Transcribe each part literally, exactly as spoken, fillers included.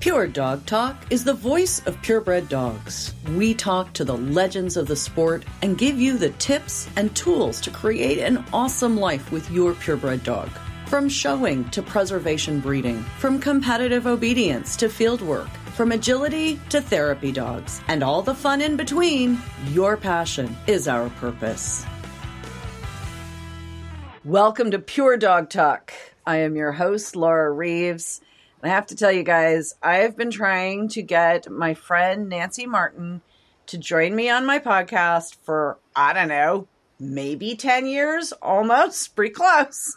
Pure Dog Talk is the voice of purebred dogs. We talk to the legends of the sport and give you the tips and tools to create an awesome life with your purebred dog. From showing to preservation breeding, from competitive obedience to field work, from agility to therapy dogs, and all the fun in between, your passion is our purpose. Welcome to Pure Dog Talk. I am your host, Laura Reeves. I have to tell you guys, I have been trying to get my friend Nancy Martin to join me on my podcast for, I don't know, maybe ten years, almost, pretty close.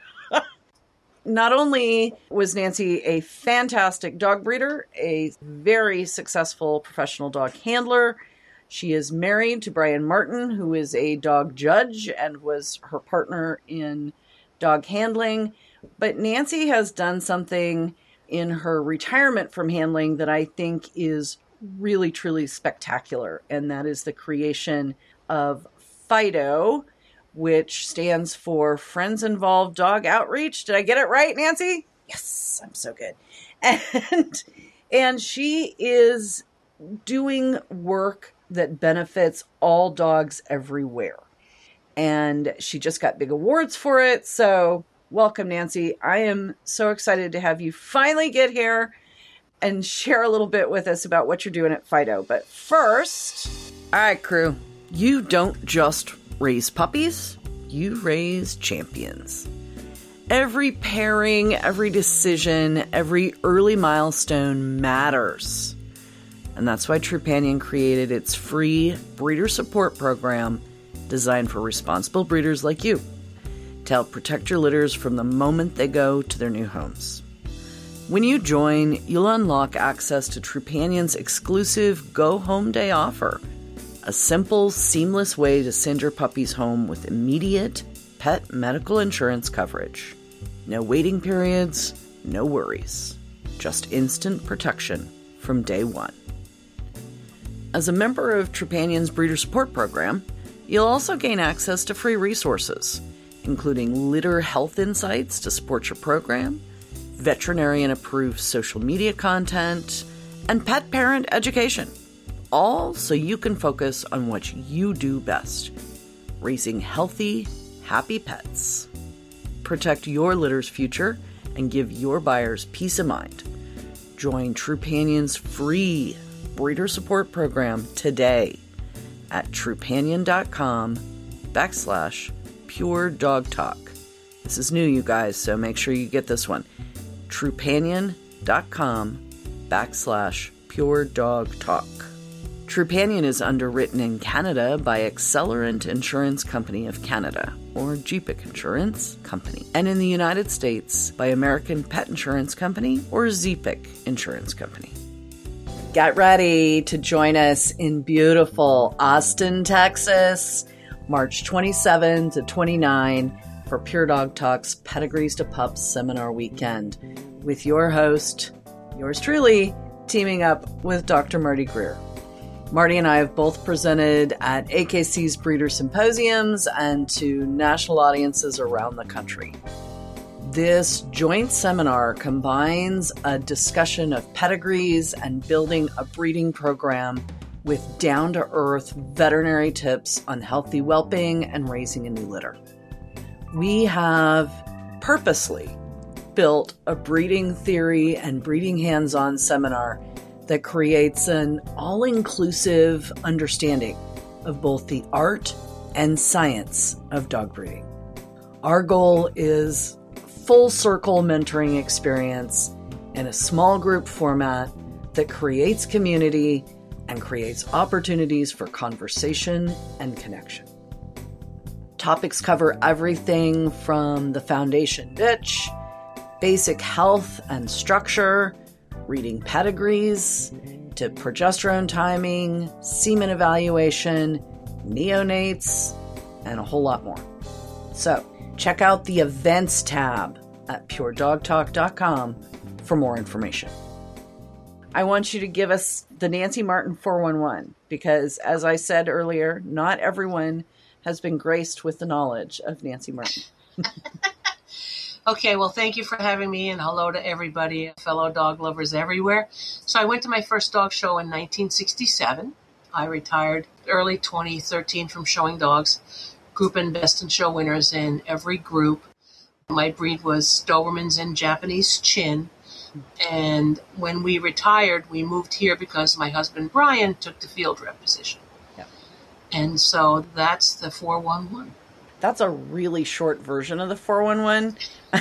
Not only was Nancy a fantastic dog breeder, a very successful professional dog handler, she is married to Brian Martin, who is a dog judge and was her partner in dog handling. But Nancy has done something in her retirement from handling that I think is really, truly spectacular. And that is the creation of FIDO, which stands for Friends Involved Dog Outreach. Did I get it right, Nancy? Yes, I'm so good. And, and she is doing work that benefits all dogs everywhere. And she just got big awards for it. So welcome, Nancy. I am so excited to have you finally get here and share a little bit with us about what you're doing at FIDO. But first, all right, crew, you don't just raise puppies, you raise champions. Every pairing, every decision, every early milestone matters. And that's why Trupanion created its free breeder support program designed for responsible breeders like you, to help protect your litters from the moment they go to their new homes. When you join, you'll unlock access to Trupanion's exclusive Go Home Day offer, a simple, seamless way to send your puppies home with immediate pet medical insurance coverage. No waiting periods, no worries, just instant protection from day one. As a member of Trupanion's breeder support program, you'll also gain access to free resources, including litter health insights to support your program, veterinarian-approved social media content, and pet parent education, all so you can focus on what you do best, raising healthy, happy pets. Protect your litter's future and give your buyers peace of mind. Join Trupanion's free breeder support program today at trupanion.com backslash Pure Dog Talk. This is new, you guys, so make sure you get this one. Trupanion.com backslash Pure Dog Talk. Trupanion is underwritten in Canada by Accelerant Insurance Company of Canada, or G P I C Insurance Company, and in the United States by American Pet Insurance Company, or Z P I C Insurance Company. Get ready to join us in beautiful Austin, Texas, March twenty-seventh to twenty-ninth for Pure Dog Talk's Pedigrees to Pups Seminar Weekend with your host, yours truly, teaming up with Doctor Marty Greer. Marty and I have both presented at A K C's breeder symposiums and to national audiences around the country. This joint seminar combines a discussion of pedigrees and building a breeding program with down-to-earth veterinary tips on healthy whelping and raising a new litter. We have purposely built a breeding theory and breeding hands-on seminar that creates an all-inclusive understanding of both the art and science of dog breeding. Our goal is full-circle mentoring experience in a small group format that creates community and creates opportunities for conversation and connection. Topics cover everything from the foundation bitch, basic health and structure, reading pedigrees, to progesterone timing, semen evaluation, neonates, and a whole lot more. So, check out the events tab at pure dog talk dot com for more information. I want you to give us the Nancy Martin four one one because, as I said earlier, not everyone has been graced with the knowledge of Nancy Martin. Okay, well, thank you for having me, and hello to everybody, fellow dog lovers everywhere. So I went to my first dog show in nineteen sixty-seven. I retired early twenty thirteen from showing dogs, group and best in show winners in every group. My breed was Dobermans and Japanese Chin. And when we retired, we moved here because my husband, Brian, took the field rep position. Yep. And so that's the four one one. That's a really short version of the four one one.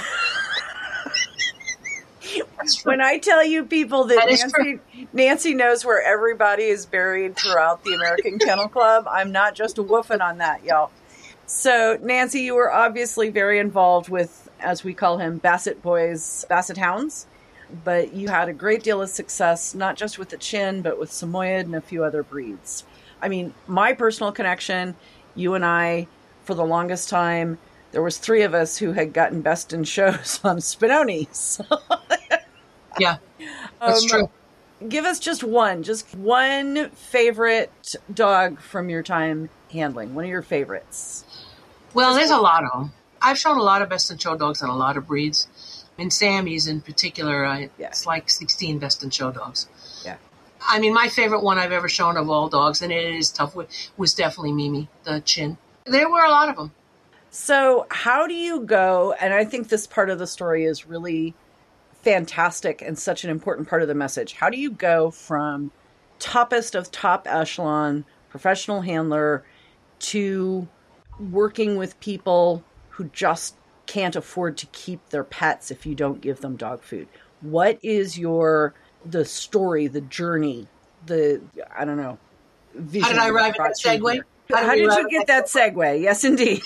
When I tell you people that, that Nancy, Nancy knows where everybody is buried throughout the American Kennel Club, I'm not just woofing on that, y'all. So, Nancy, you were obviously very involved with, as we call him, Basset Boys, Basset Hounds. But you had a great deal of success, not just with the Chin, but with Samoyed and a few other breeds. I mean, my personal connection, you and I, for the longest time, there was three of us who had gotten best in shows on Spinoni's. Yeah, that's um, true. Give us just one, just one favorite dog from your time handling. One of your favorites. Well, just there's one. A lot of them. I've shown a lot of best in show dogs and a lot of breeds. In Sammy's in particular, I, yeah. It's like sixteen best in show dogs. Yeah. I mean, my favorite one I've ever shown of all dogs, and it is tough, was definitely Mimi, the Chin. There were a lot of them. So how do you go, and I think this part of the story is really fantastic and such an important part of the message. How do you go from toppest of top echelon professional handler to working with people who just can't afford to keep their pets if you don't give them dog food? What is your, the story, the journey, the, I don't know, vision? How did I arrive at that segue? How, How did you get that segue? Yes, indeed.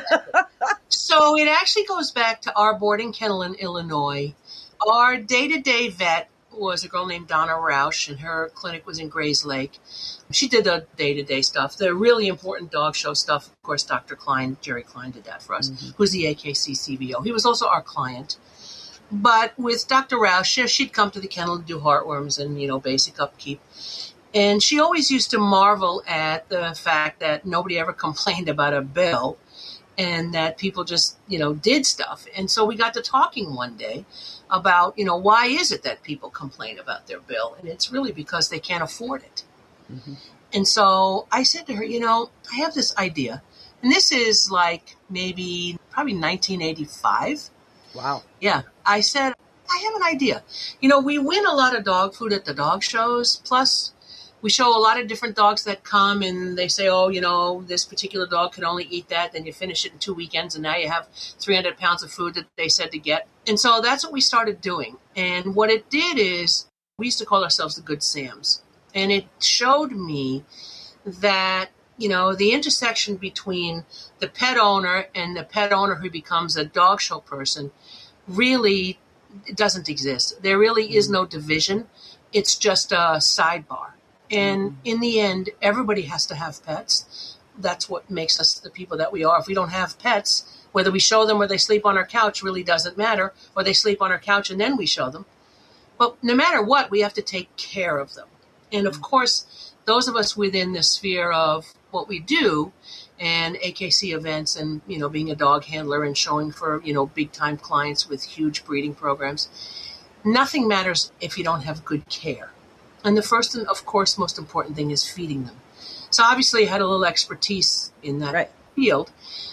So it actually goes back to our boarding kennel in Illinois. Our day-to-day vet was a girl named Donna Roush, and her clinic was in Grays Lake. She did the day-to-day stuff. The really important dog show stuff, of course, Doctor Klein, Jerry Klein did that for us, mm-hmm. who's the A K C C V O. He was also our client. But with Doctor Roush, she'd come to the kennel to do heartworms and, you know, basic upkeep. And she always used to marvel at the fact that nobody ever complained about a bill and that people just, you know, did stuff. And so we got to talking one day about, you know, why is it that people complain about their bill? And it's really because they can't afford it. Mm-hmm. And so I said to her, you know, I have this idea. And this is like maybe probably nineteen eighty-five. Wow. Yeah. I said, I have an idea. You know, we win a lot of dog food at the dog shows. Plus, we show a lot of different dogs that come and they say, oh, you know, this particular dog could only eat that. Then you finish it in two weekends and now you have three hundred pounds of food that they said to get. And so that's what we started doing. And what it did is we used to call ourselves the Good Sams. And it showed me that, you know, the intersection between the pet owner and the pet owner who becomes a dog show person really doesn't exist. There really is no division. It's just a sidebar. And in the end, everybody has to have pets. That's what makes us the people that we are. If we don't have pets, whether we show them or they sleep on our couch really doesn't matter, or they sleep on our couch and then we show them. But no matter what, we have to take care of them. And of course, those of us within the sphere of what we do and A K C events and, you know, being a dog handler and showing for, you know, big time clients with huge breeding programs, nothing matters if you don't have good care. And the first and, of course, most important thing is feeding them. So obviously I had a little expertise in that right. field.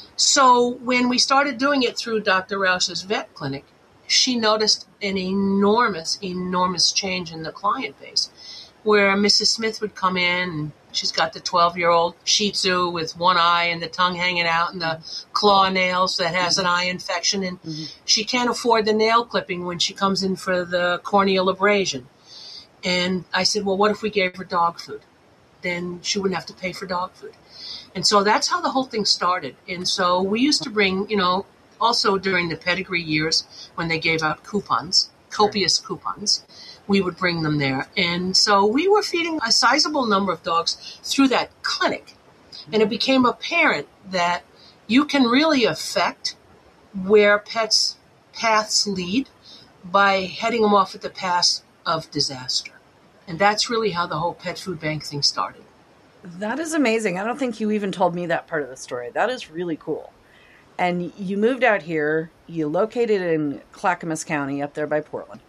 So when we started doing it through Doctor Roush's vet clinic, she noticed an enormous, enormous change in the client base, where Missus Smith would come in and she's got the twelve-year-old Shih Tzu with one eye and the tongue hanging out and the claw nails that has an eye infection. And mm-hmm. she can't afford the nail clipping when she comes in for the corneal abrasion. And I said, well, what if we gave her dog food? Then she wouldn't have to pay for dog food. And so that's how the whole thing started. And so we used to bring, you know, also during the pedigree years when they gave out coupons, copious coupons, we would bring them there. And so we were feeding a sizable number of dogs through that clinic. And it became apparent that you can really affect where pets' paths lead by heading them off at the path of disaster. And that's really how the whole pet food bank thing started. That is amazing. I don't think you even told me that part of the story. That is really cool. And you moved out here you located in Clackamas County up there by Portland,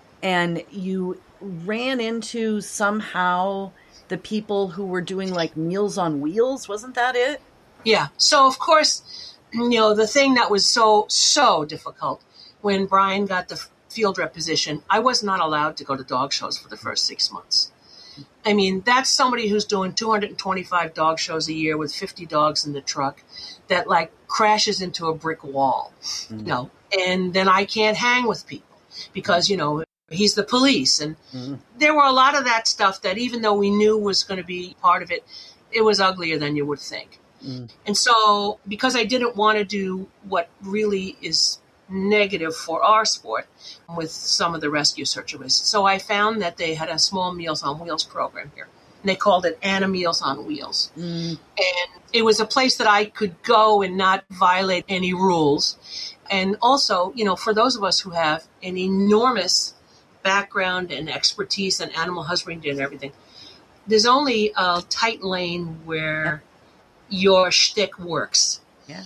and you ran into somehow the people who were doing like Meals on Wheels. Wasn't that it? Yeah. So, of course, you know, the thing that was so, so difficult when Brian got the field rep position, I was not allowed to go to dog shows for the first six months. I mean, that's somebody who's doing two hundred twenty-five dog shows a year with fifty dogs in the truck that like crashes into a brick wall, mm-hmm. you know, and then I can't hang with people because, you know, he's the police. And mm-hmm. there were a lot of that stuff that even though we knew was going to be part of it, it was uglier than you would think. Mm-hmm. And so because I didn't want to do what really is negative for our sport with some of the rescue searchers. So I found that they had a small Meals on Wheels program here. And they called it Anna Meals on Wheels. Mm. And it was a place that I could go and not violate any rules. And also, you know, for those of us who have an enormous background and expertise in animal husbandry and everything, there's only a tight lane where yeah. your shtick works. Yeah.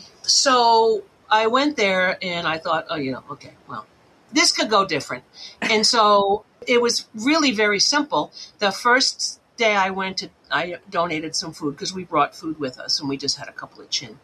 So I went there and I thought, oh, you know, okay, well, this could go different. And so it was really very simple. The first day I went to, I donated some food because we brought food with us and we just had a couple of chin.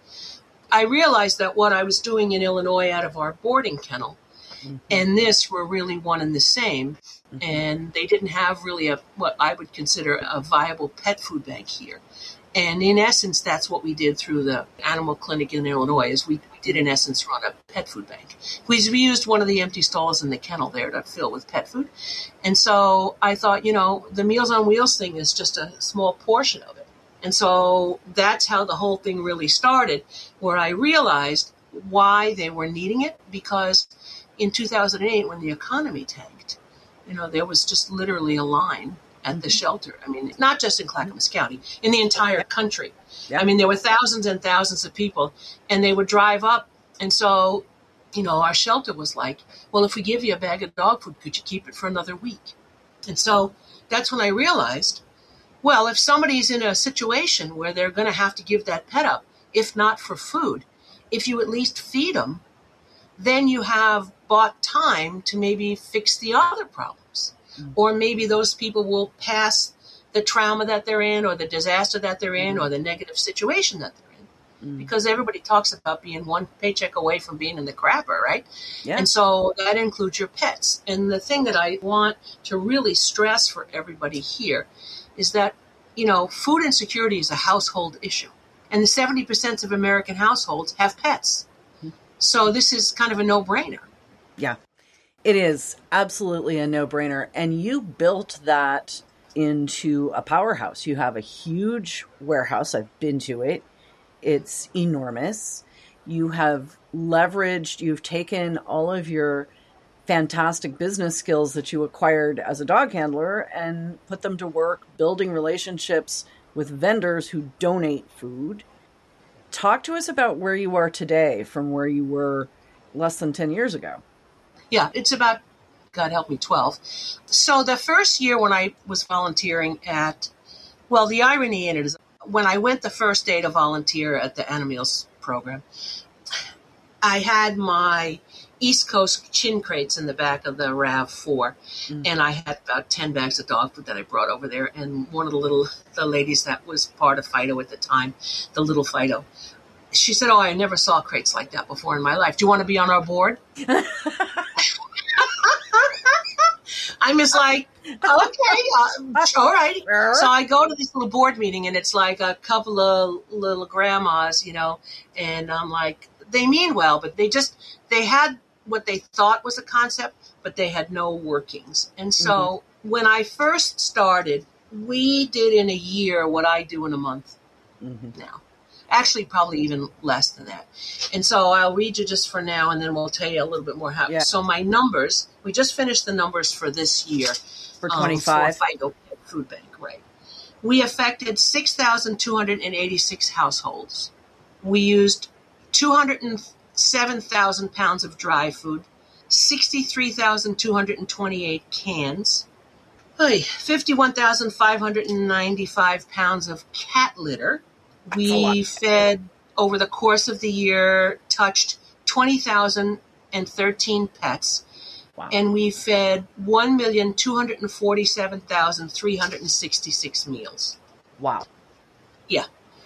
I realized that what I was doing in Illinois out of our boarding kennel mm-hmm. and this were really one and the same. Mm-hmm. And they didn't have really a what I would consider a viable pet food bank here. And in essence, that's what we did through the animal clinic in Illinois is we, we did, in essence, run a pet food bank. We, we used one of the empty stalls in the kennel there to fill with pet food. And so I thought, you know, the Meals on Wheels thing is just a small portion of it. And so that's how the whole thing really started, where I realized why they were needing it, because in two thousand eight, when the economy tanked, you know, there was just literally a line at the shelter. I mean, not just in Clackamas County, in the entire country. Yeah. I mean, there were thousands and thousands of people, and they would drive up. And so, you know, our shelter was like, well, if we give you a bag of dog food, could you keep it for another week? And so that's when I realized, well, if somebody's in a situation where they're going to have to give that pet up, if not for food, if you at least feed them, then you have bought time to maybe fix the other problems. Or maybe those people will pass the trauma that they're in or the disaster that they're in mm-hmm. or the negative situation that they're in. Mm-hmm. Because everybody talks about being one paycheck away from being in the crapper, right? Yeah. And so that includes your pets. And the thing that I want to really stress for everybody here is that, you know, food insecurity is a household issue. And the seventy percent of American households have pets. Mm-hmm. So this is kind of a no-brainer. Yeah. It is absolutely a no-brainer. And you built that into a powerhouse. You have a huge warehouse. I've been to it. It's enormous. You have leveraged, you've taken all of your fantastic business skills that you acquired as a dog handler and put them to work building relationships with vendors who donate food. Talk to us about where you are today from where you were less than ten years ago. Yeah, it's about, God help me, twelve. So the first year when I was volunteering at, well, the irony in it is when I went the first day to volunteer at the Anna Meals program, I had my East Coast chin crates in the back of the RAV four, mm. and I had about ten bags of dog food that I brought over there. And one of the little, the ladies that was part of Fido at the time, the little Fido, she said, oh, I never saw crates like that before in my life. Do you want to be on our board? I'm just like, okay, uh, all right. So I go to this little board meeting, and it's like a couple of little grandmas, you know, and I'm like, they mean well, but they just, they had what they thought was a concept, but they had no workings. And so mm-hmm. when I first started, we did in a year what I do in a month mm-hmm. now. Actually, probably even less than that. And so I'll read you just for now, and then we'll tell you a little bit more how. Yeah. So my numbers, we just finished the numbers for this year. For twenty-five. Um, for Fido Food Bank, right. We affected six thousand two hundred eighty-six households. We used two hundred seven thousand pounds of dry food, sixty-three thousand two hundred twenty-eight cans, fifty-one thousand five hundred ninety-five pounds of cat litter. We fed, over the course of the year, touched twenty thousand thirteen pets. Wow. And we fed one million two hundred forty-seven thousand three hundred sixty-six meals. Wow. Yeah.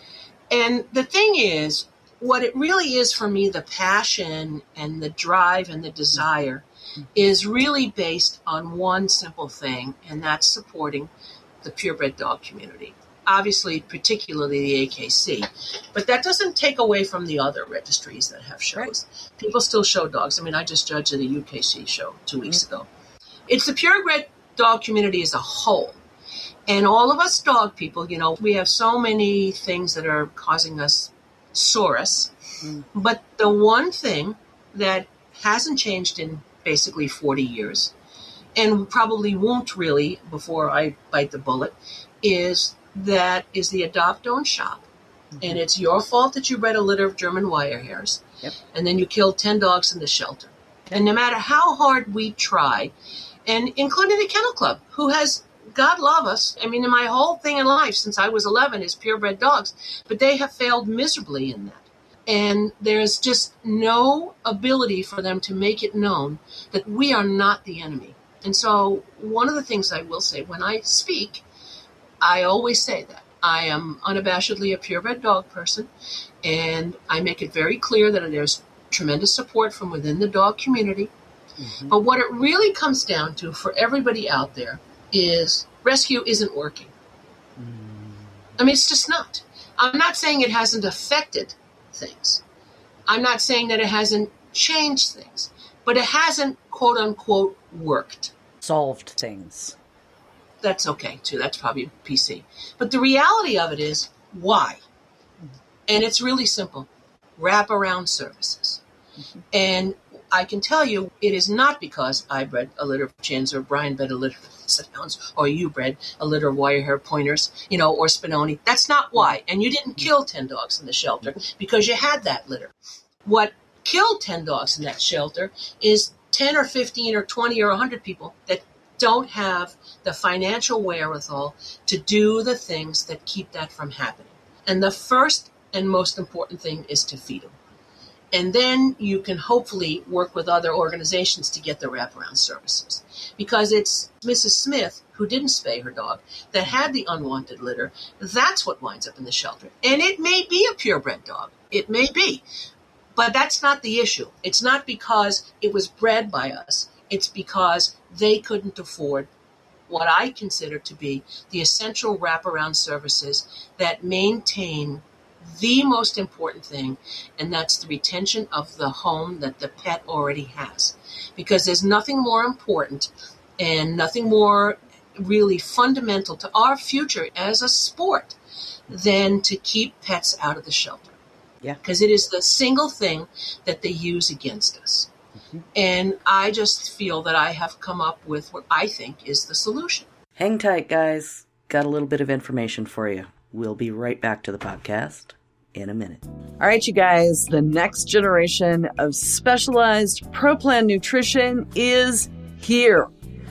And the thing is, what it really is for me, the passion and the drive and the desire is really based on one simple thing, and that's supporting the purebred dog community. Obviously, particularly the A K C. But that doesn't take away from the other registries that have shows. Right. People still show dogs. I mean, I just judged at a U K C show two weeks mm-hmm. ago. It's the purebred dog community as a whole. And all of us dog people, you know, we have so many things that are causing us solace. Mm. But the one thing that hasn't changed in basically forty years, and probably won't really before I bite the bullet, is that is the Adopt Own Shop. Mm-hmm. And it's your fault that you bred a litter of German wire hairs. Yep. And then you killed ten dogs in the shelter. Yep. And no matter how hard we try, and including the Kennel Club, who has, God love us, I mean, in my whole thing in life since I was eleven is purebred dogs, but they have failed miserably in that. And there's just no ability for them to make it known that we are not the enemy. And so one of the things I will say when I speak, I always say that I am unabashedly a purebred dog person, and I make it very clear that there's tremendous support from within the dog community. Mm-hmm. But what it really comes down to for everybody out there is rescue isn't working. Mm. I mean, it's just not. I'm not saying it hasn't affected things. I'm not saying that it hasn't changed things, but it hasn't, quote unquote, worked. Solved things. That's okay, too. That's probably P C. But the reality of it is, why? And it's really simple. Wraparound services. Mm-hmm. And I can tell you, it is not because I bred a litter of chins, or Brian bred a litter of hounds, or you bred a litter of wire hair pointers, you know, or Spinoni. That's not why. And you didn't kill ten dogs in the shelter because you had that litter. What killed ten dogs in that shelter is ten or fifteen or twenty or one hundred people that don't have the financial wherewithal to do the things that keep that from happening. And the first and most important thing is to feed them. And then you can hopefully work with other organizations to get the wraparound services. Because it's Missus Smith, who didn't spay her dog, that had the unwanted litter. That's what winds up in the shelter. And it may be a purebred dog. It may be. But that's not the issue. It's not because it was bred by us. It's because they couldn't afford what I consider to be the essential wraparound services that maintain the most important thing, and that's the retention of the home that the pet already has. Because there's nothing more important and nothing more really fundamental to our future as a sport than to keep pets out of the shelter. Yeah. Because it is the single thing that they use against us. Mm-hmm. And I just feel that I have come up with what I think is the solution. Hang tight, guys. Got a little bit of information for you. We'll be right back to the podcast in a minute. All right, you guys, the next generation of specialized ProPlan nutrition is here.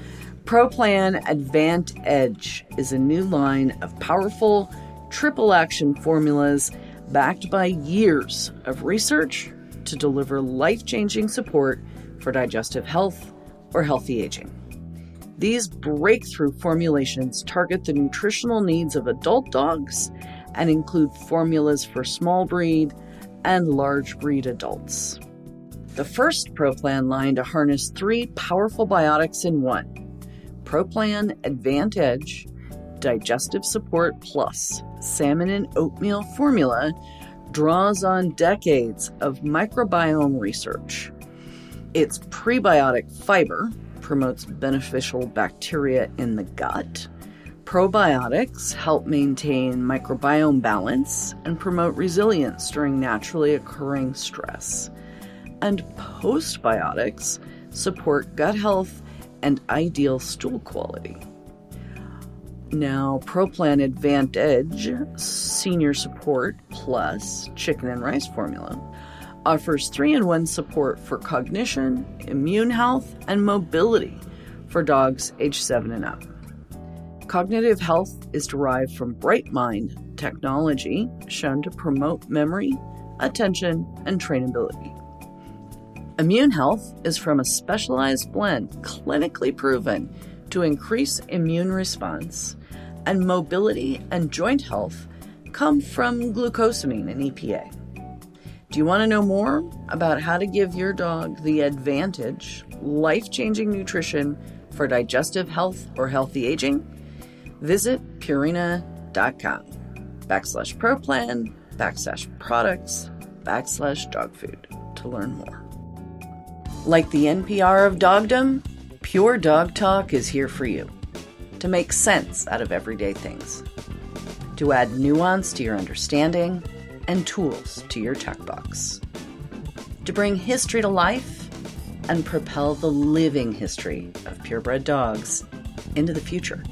ProPlan Advant Edge is a new line of powerful triple action formulas backed by years of research to deliver life-changing support for digestive health or healthy aging. These breakthrough formulations target the nutritional needs of adult dogs and include formulas for small breed and large breed adults. The first ProPlan line to harness three powerful biotics in one, ProPlan Advant Edge, Digestive Support Plus, Salmon and Oatmeal formula, draws on decades of microbiome research. Its prebiotic fiber promotes beneficial bacteria in the gut. Probiotics help maintain microbiome balance and promote resilience during naturally occurring stress. And postbiotics support gut health and ideal stool quality. Now, ProPlan Advant Edge Senior Support Plus Chicken and Rice formula offers three in one support for cognition, immune health, and mobility for dogs age seven and up. Cognitive health is derived from BrightMind technology shown to promote memory, attention, and trainability. Immune Health is from a specialized blend clinically proven to increase immune response, and mobility and joint health come from glucosamine and E P A. Do you want to know more about how to give your dog the advantage, life-changing nutrition for digestive health or healthy aging? Visit Purina.com backslash ProPlan backslash products backslash dog food to learn more. Like the N P R of dogdom, Pure Dog Talk is here for you to make sense out of everyday things, to add nuance to your understanding and tools to your tech box, to bring history to life and propel the living history of purebred dogs into the future.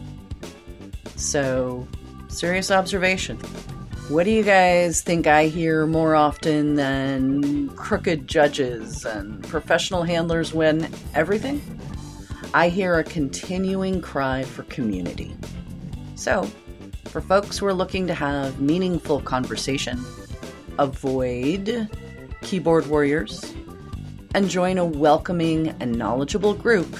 So, serious observation. What do you guys think I hear more often than crooked judges and professional handlers win everything? I hear a continuing cry for community. So, for folks who are looking to have meaningful conversation, avoid keyboard warriors, and join a welcoming and knowledgeable group,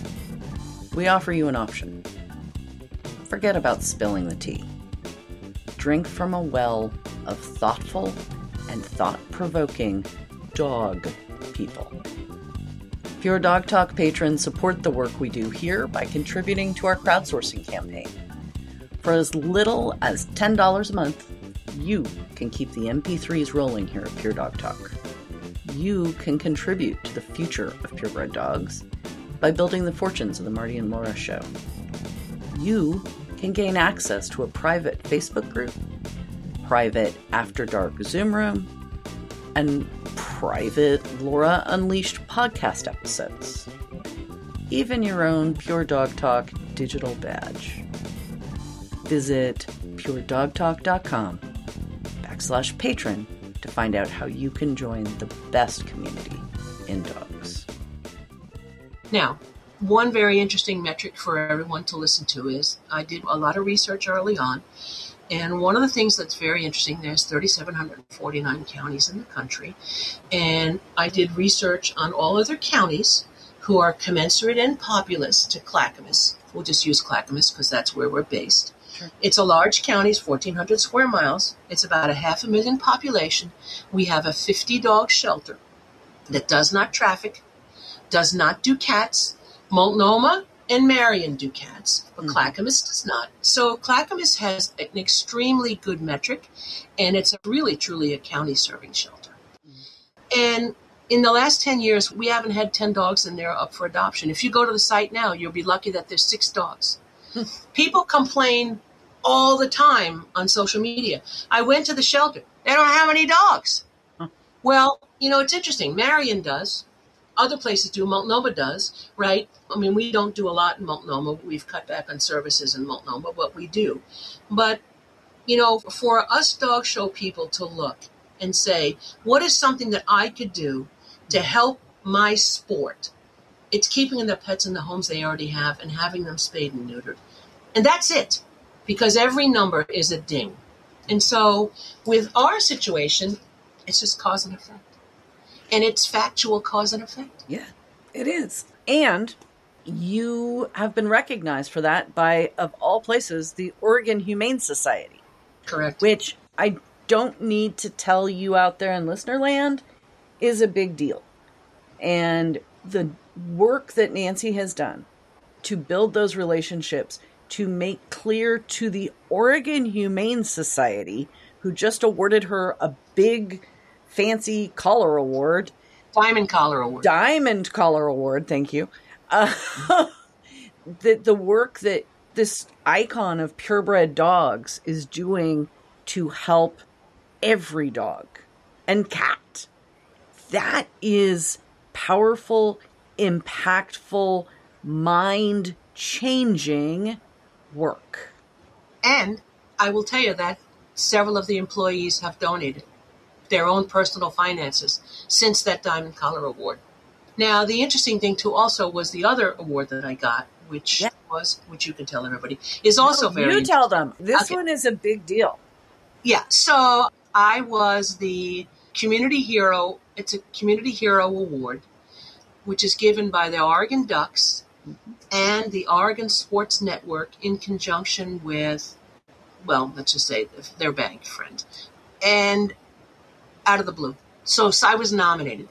we offer you an option. Forget about spilling the tea. Drink from a well of thoughtful and thought-provoking dog people. Pure Dog Talk patrons support the work we do here by contributing to our crowdsourcing campaign. For as little as ten dollars a month, you can keep the M P threes rolling here at Pure Dog Talk. You can contribute to the future of purebred dogs by building the fortunes of the Marty and Laura Show. You can gain access to a private Facebook group, private After Dark Zoom room, and private Laura Unleashed podcast episodes. Even your own Pure Dog Talk digital badge. Visit puredogtalk.com backslash patron to find out how you can join the best community in dogs. Now, one very interesting metric for everyone to listen to is I did a lot of research early on, and one of the things that's very interesting, there's three thousand seven hundred forty-nine counties in the country, and I did research on all other counties who are commensurate and populous to Clackamas. We'll just use Clackamas because that's where we're based. Sure. It's a large county, it's fourteen hundred square miles. It's about a half a million population. We have a fifty dog shelter that does not traffic, does not do cats. Multnomah and Marion do cats, but mm-hmm. Clackamas does not. So Clackamas has an extremely good metric, and it's really, truly a county serving shelter. Mm-hmm. And in the last ten years, we haven't had ten dogs in there up for adoption. If you go to the site now, you'll be lucky that there's six dogs. People complain all the time on social media. I went to the shelter. They don't have any dogs. Huh. Well, you know, it's interesting. Marion does. Other places do. Multnomah does, right? I mean, we don't do a lot in Multnomah. We've cut back on services in Multnomah, but we do. But, you know, for us dog show people to look and say, what is something that I could do to help my sport? It's keeping the pets in the homes they already have and having them spayed and neutered. And that's it, because every number is a ding. And so with our situation, it's just cause and effect. And it's factual cause and effect. Yeah, it is. And you have been recognized for that by, of all places, the Oregon Humane Society. Correct. Which I don't need to tell you out there in listener land is a big deal. And the work that Nancy has done to build those relationships, to make clear to the Oregon Humane Society, who just awarded her a big fancy collar award. Diamond collar award. Diamond collar award, thank you. Uh, the, the work that this icon of purebred dogs is doing to help every dog and cat. That is powerful, impactful, mind-changing work. And I will tell you that several of the employees have donated their own personal finances since that Diamond Collar Award. Now, the interesting thing, too, also was the other award that I got, which yeah. was, which you can tell everybody, is also no, very You tell them. This okay. one is a big deal. Yeah, so I was the Community Hero. It's a Community Hero Award which is given by the Oregon Ducks and the Oregon Sports Network in conjunction with, well, let's just say their bank friend, and out of the blue. So, so I was nominated.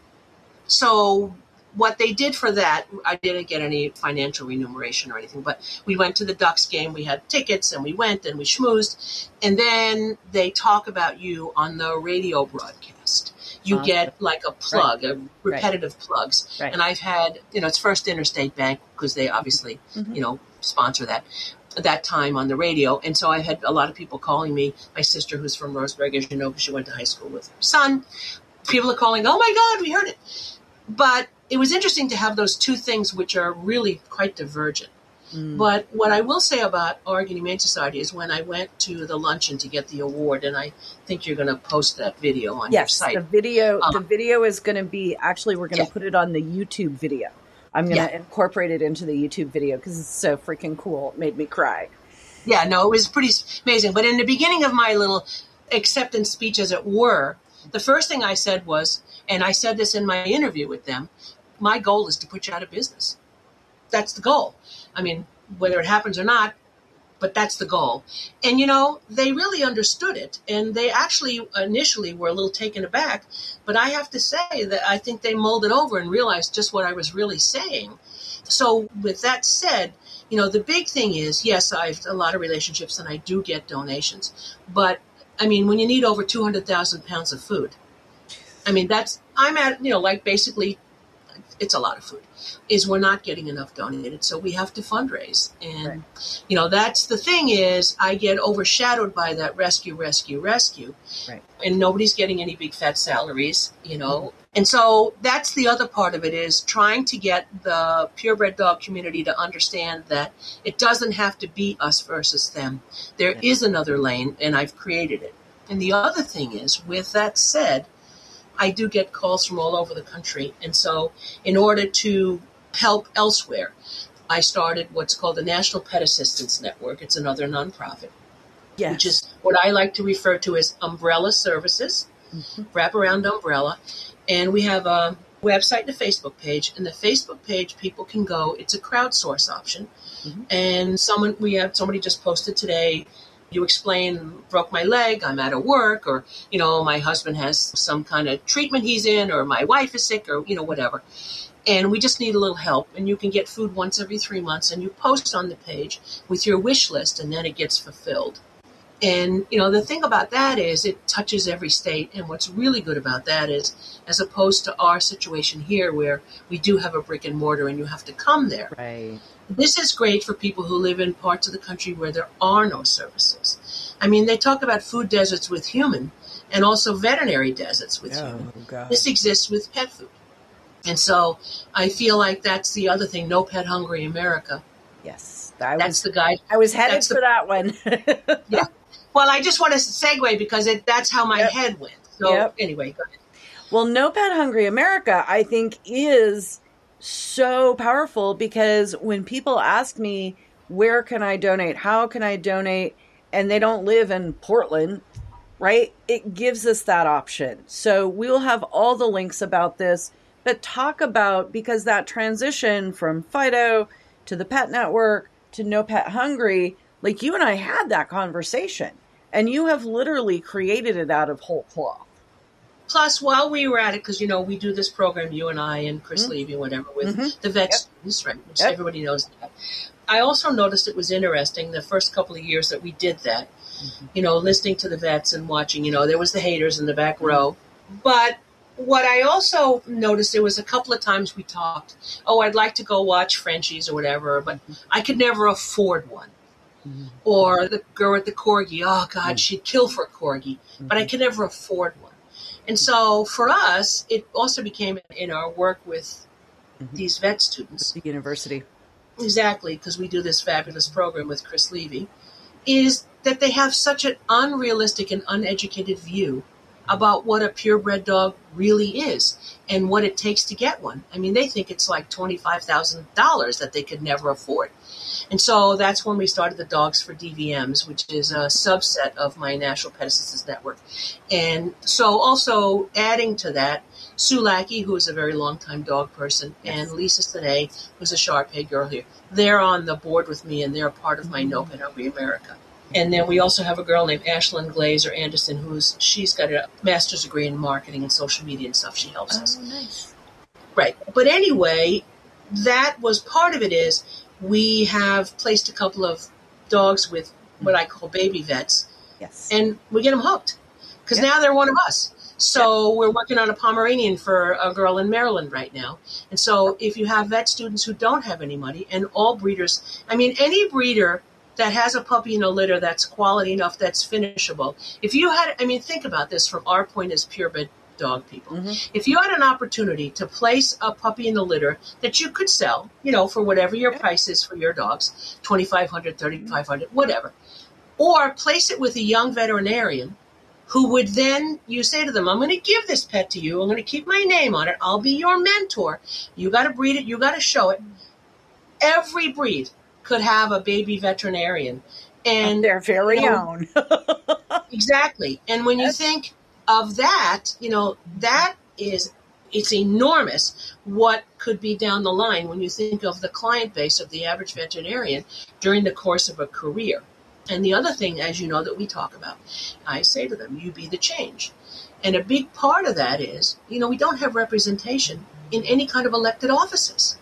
So what they did for that, I didn't get any financial remuneration or anything, but we went to the Ducks game. We had tickets and we went and we schmoozed. And then they talk about you on the radio broadcast. You awesome. Get like a plug, right. a repetitive right. plugs. Right. And I've had, you know, it's First Interstate Bank because they obviously, mm-hmm. you know, sponsor that that time on the radio. And so I had a lot of people calling me. My sister, who's from Roseburg, as you know, she went to high school with her son. People are calling, oh my God, we heard it. But it was interesting to have those two things which are really quite divergent. Mm. But what I will say about Oregon Humane Society is when I went to the luncheon to get the award, and I think you're going to post that video on yes, your site. Yes, the video, um, the video is going to be, actually, we're going to yeah. put it on the YouTube video. I'm going to yeah. incorporate it into the YouTube video because it's so freaking cool. It made me cry. Yeah, no, it was pretty amazing. But in the beginning of my little acceptance speech, as it were, the first thing I said was, and I said this in my interview with them, my goal is to put you out of business. That's the goal. I mean, whether it happens or not, but that's the goal. And, you know, they really understood it. And they actually initially were a little taken aback. But I have to say that I think they mulled it over and realized just what I was really saying. So with that said, you know, the big thing is, yes, I have a lot of relationships and I do get donations. But, I mean, when you need over two hundred thousand pounds of food, I mean, that's, I'm at, you know, like basically, it's a lot of food, is we're not getting enough donated. So we have to fundraise. And, right. you know, that's the thing is I get overshadowed by that rescue, rescue, rescue. Right. And nobody's getting any big fat salaries, you know. Mm-hmm. And so that's the other part of it is trying to get the purebred dog community to understand that it doesn't have to be us versus them. There yeah. is another lane, and I've created it. And the other thing is, with that said, I do get calls from all over the country. And so in order to help elsewhere, I started what's called the National Pet Assistance Network. It's another nonprofit, yes. which is what I like to refer to as umbrella services, mm-hmm. wraparound umbrella. And we have a website and a Facebook page. And the Facebook page, people can go. It's a crowdsource option. Mm-hmm. And someone we have somebody just posted today. You explain, broke my leg, I'm out of work, or, you know, my husband has some kind of treatment he's in, or my wife is sick, or, you know, whatever. And we just need a little help. And you can get food once every three months, and you post on the page with your wish list, and then it gets fulfilled. And, you know, the thing about that is it touches every state. And what's really good about that is, as opposed to our situation here where we do have a brick and mortar and you have to come there. Right. This is great for people who live in parts of the country where there are no services. I mean, they talk about food deserts with human and also veterinary deserts with oh, human. God. This exists with pet food. And so I feel like that's the other thing, No Pet Hungry America. Yes. I that's was, the guide. I was headed that's for the, that one. yeah. Well, I just want to segue because it, that's how my yep. head went. So yep. anyway, go ahead. Well, No Pet Hungry America, I think, is so powerful because when people ask me, where can I donate? How can I donate? And they don't live in Portland, right? It gives us that option. So we will have all the links about this, but talk about, because that transition from Fido to the Pet Network to No Pet Hungry, like you and I had that conversation, and you have literally created it out of whole cloth. Plus, while we were at it, because, you know, we do this program, you and I and Chris mm-hmm. Levy, whatever, with mm-hmm. the vet yep. students, right, which yep. everybody knows that. I also noticed it was interesting the first couple of years that we did that, mm-hmm. you know, listening to the vets and watching, you know, there was the haters in the back mm-hmm. row. But what I also noticed, there was a couple of times we talked, oh, I'd like to go watch Frenchies or whatever, but mm-hmm. I could never afford one. Mm-hmm. Or the girl with the corgi, oh, God, mm-hmm. she'd kill for a corgi, mm-hmm. but I could never afford one. And so for us, it also became in our work with mm-hmm. these vet students. The university. Exactly, because we do this fabulous program with Chris Levy, is that they have such an unrealistic and uneducated view about what a purebred dog really is and what it takes to get one. I mean, they think it's like twenty-five thousand dollars that they could never afford. And so that's when we started the Dogs for D V Ms, which is a subset of my National Pet Assistance Network. And so also adding to that, Sue Lackey, who is a very long-time dog person, yes. and Lisa Sine, who's a Shar-Pei girl here. They're on the board with me, and they're a part of my No Pet Hungry America. And then we also have a girl named Ashlyn Glazer Anderson, who's she's got a master's degree in marketing and social media and stuff. She helps oh, us. Oh, nice. Right. But anyway, that was part of it is we have placed a couple of dogs with what I call baby vets. Yes. And we get them hooked because yeah. now they're one of us. So yeah. we're working on a Pomeranian for a girl in Maryland right now. And so if you have vet students who don't have any money, and all breeders, I mean, any breeder that has a puppy in a litter that's quality enough, that's finishable. If you had, I mean, think about this from our point as purebred dog people. Mm-hmm. If you had an opportunity to place a puppy in the litter that you could sell, you know, for whatever your price is for your dogs, twenty-five hundred dollars, thirty-five hundred dollars, whatever, or place it with a young veterinarian who would then, you say to them, I'm going to give this pet to you. I'm going to keep my name on it. I'll be your mentor. You got to breed it. You got to show it. Every breed could have a baby veterinarian, and their very you know, own. Exactly. And when you think of that, you know, that is, it's enormous what could be down the line when you think of the client base of the average veterinarian during the course of a career. And the other thing, as you know, that we talk about, I say to them, you be the change. And a big part of that is, you know, we don't have representation in any kind of elected offices.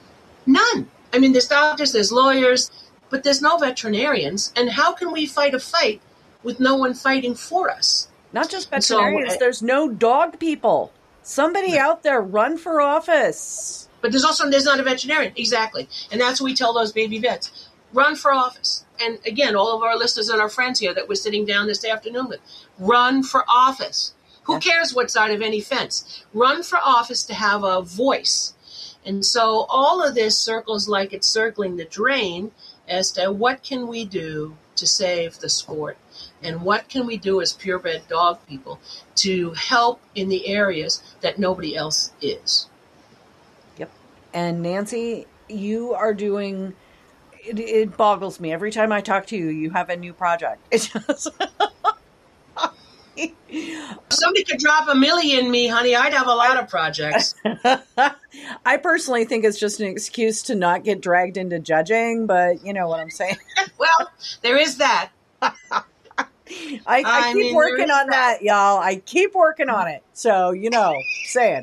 None. I mean, there's doctors, there's lawyers, but there's no veterinarians. And how can we fight a fight with no one fighting for us? Not just veterinarians, so, there's no dog people. Somebody right. out there run for office. But there's also, there's not a veterinarian. Exactly. And that's what we tell those baby vets. Run for office. And again, all of our listeners and our friends here that we're sitting down this afternoon with, run for office. Who yeah. cares what side of any fence? Run for office to have a voice. And so all of this circles like it's circling the drain as to what can we do to save the sport, and what can we do as purebred dog people to help in the areas that nobody else is. Yep. And Nancy, you are doing, it, it boggles me. Every time I talk to you, you have a new project. It just... Somebody could drop a million in me, honey. I'd have a lot of projects. I personally think it's just an excuse to not get dragged into judging, but you know what I'm saying. Well, there is that. I, I, I keep mean, working on that. that, y'all. I keep working on it. So, you know, saying.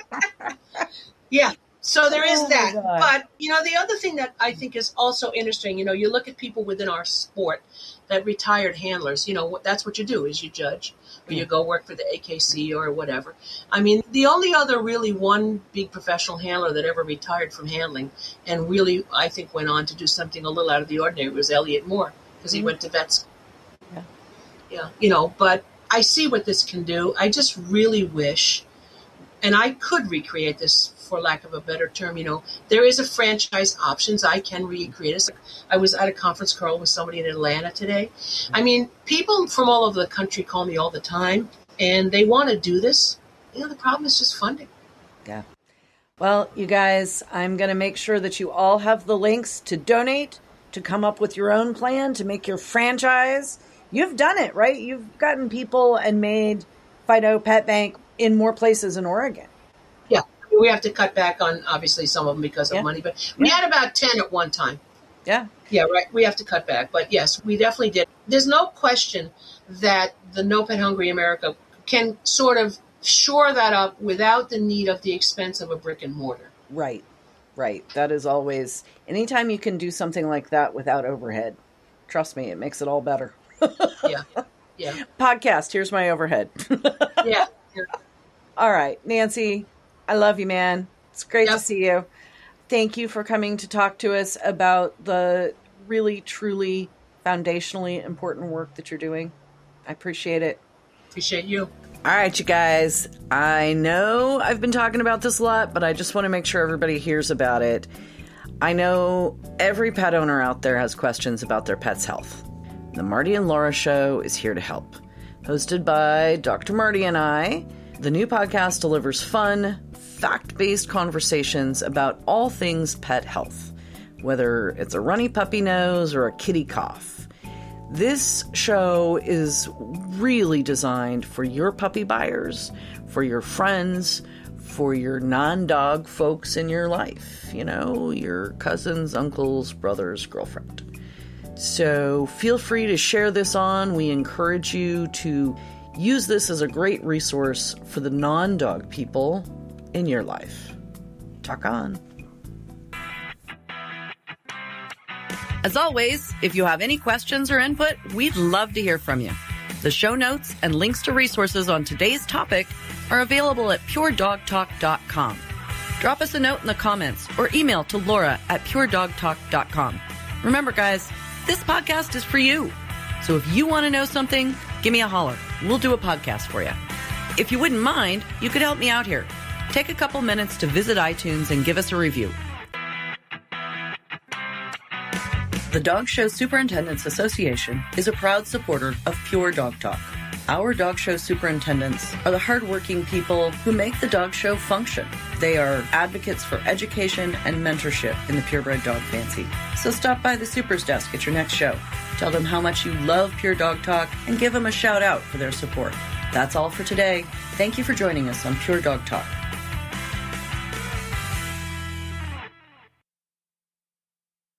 Yeah. So there is oh that. But, you know, the other thing that I think is also interesting, you know, you look at people within our sport, that retired handlers, you know, that's what you do is you judge, or you go work for the A K C or whatever. I mean, the only other really one big professional handler that ever retired from handling and really, I think, went on to do something a little out of the ordinary was Elliot Moore, because he mm-hmm. went to vet school. Yeah. Yeah, you know, but I see what this can do. I just really wish, and I could recreate this, for lack of a better term, you know, there is a franchise options. I can recreate it. I was at a conference call with somebody in Atlanta today. I mean, people from all over the country call me all the time, and they want to do this. You know, the problem is just funding. Yeah. Well, you guys, I'm going to make sure that you all have the links to donate, to come up with your own plan, to make your franchise. You've done it, right? You've gotten people and made Fido Pet Bank in more places in Oregon. Yeah. We have to cut back on, obviously, some of them because of yeah. money. But we yeah. had about ten at one time. Yeah. Yeah, right. We have to cut back. But, yes, we definitely did. There's no question that the No Pet Hungry America can sort of shore that up without the need of the expense of a brick and mortar. Right. Right. That is always, anytime you can do something like that without overhead, trust me, it makes it all better. Yeah. Yeah. Podcast, here's my overhead. Yeah. Yeah. All right, Nancy, I love you, man. It's great yep. to see you. Thank you for coming to talk to us about the really, truly foundationally important work that you're doing. I appreciate it. Appreciate you. All right, you guys. I know I've been talking about this a lot, but I just want to make sure everybody hears about it. I know every pet owner out there has questions about their pet's health. The Marty and Laura Show is here to help. hosted by Doctor Marty and I. The new podcast delivers fun, fact-based conversations about all things pet health, whether it's a runny puppy nose or a kitty cough. This show is really designed for your puppy buyers, for your friends, for your non-dog folks in your life, you know, your cousins, uncles, brothers, girlfriend. So feel free to share this on. We encourage you to use this as a great resource for the non-dog people in your life. Talk on. As always, if you have any questions or input, we'd love to hear from you. The show notes and links to resources on today's topic are available at pure dog talk dot com. Drop us a note in the comments or email to Laura at pure dog talk dot com. Remember, guys, this podcast is for you. So if you want to know something, give me a holler. We'll do a podcast for you. If you wouldn't mind, you could help me out here. Take a couple minutes to visit iTunes and give us a review. The Dog Show Superintendents Association is a proud supporter of Pure Dog Talk. Our dog show superintendents are the hardworking people who make the dog show function. They are advocates for education and mentorship in the purebred dog fancy. So stop by the Supers desk at your next show. Tell them how much you love Pure Dog Talk and give them a shout out for their support. That's all for today. Thank you for joining us on Pure Dog Talk.